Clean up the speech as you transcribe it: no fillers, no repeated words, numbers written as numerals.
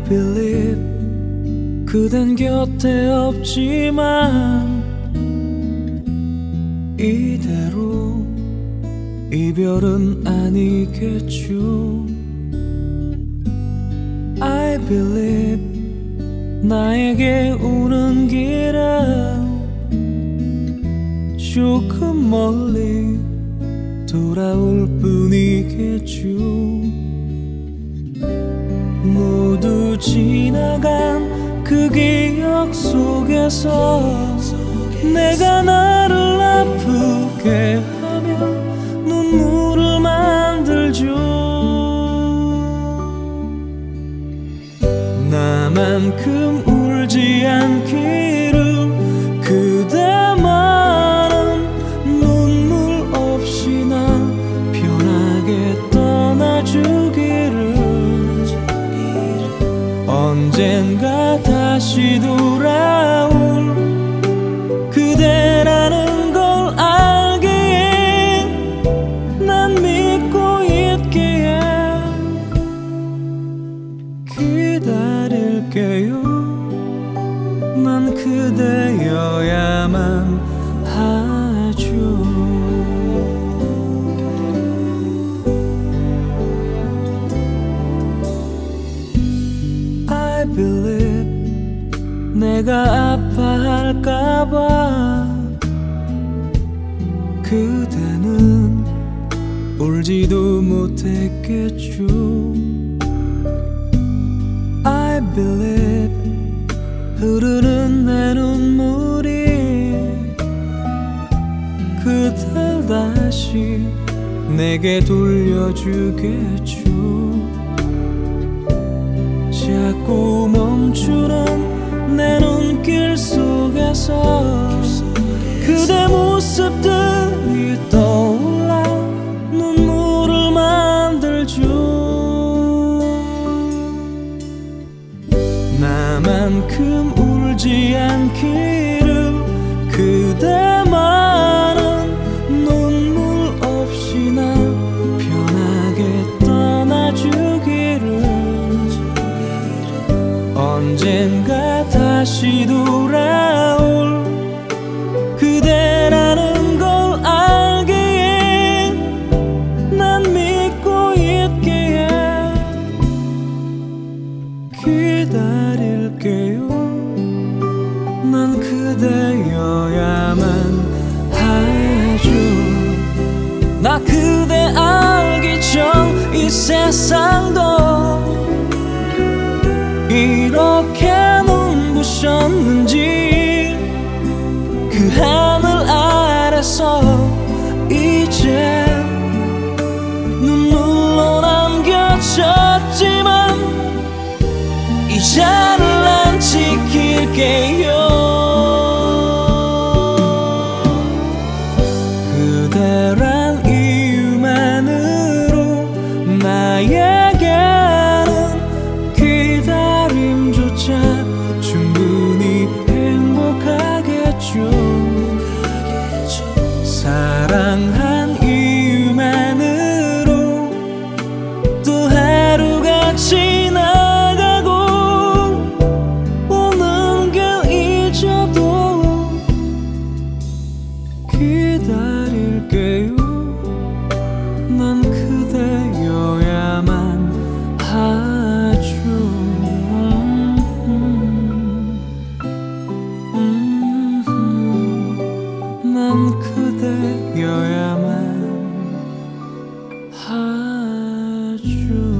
believe 그댄 곁에 없지만 이대로 이별은 아니겠죠. I believe 나에게 오는 길은 조금 멀리 돌아올 뿐이겠죠. 모두 지나간 그 기억 속에서 내가 나를 아프게 하며 눈물을 만들죠. 나만큼 울지 않기를 그대만은 눈물 없이 나 편하게 떠나주기를. 언젠가 다시 돌아올 그대라는 걸 알기에 난 믿고 있기에 기다릴게요. 난 그대여야만 하죠. I believe 내가 아파할까봐 그대는 울지도 못했겠죠. I believe 흐르는 내 눈물이 그댈 다시 내게 돌려주겠죠. 자꾸 멈추는 내 눈길 속에서 그대 모습들이 떠올라 눈물을 만들죠. 나만큼 울지 않기를 그대만은 눈물 없이 나 편하게 떠나주기를. 언젠가 다시 돌아올 그대라는 걸 알기에 난 믿고 있기에 기다릴게요. 난 그대여야만 하죠. 나 그대 알기 전 이 세상도 이렇게 눈부셨는지 그 하늘 아래서 이제 눈물로 남겨졌지만 이 잔을 안 지킬게요. 그대란 이유만으로 나에게는 기다림조차 충분히 행복하겠죠. 사랑한 이유만으로 또 하루가 지나가고 오는 길 잊어도 기다릴게요. 난 그대여야만 하죠. 난 그대여야만 하죠.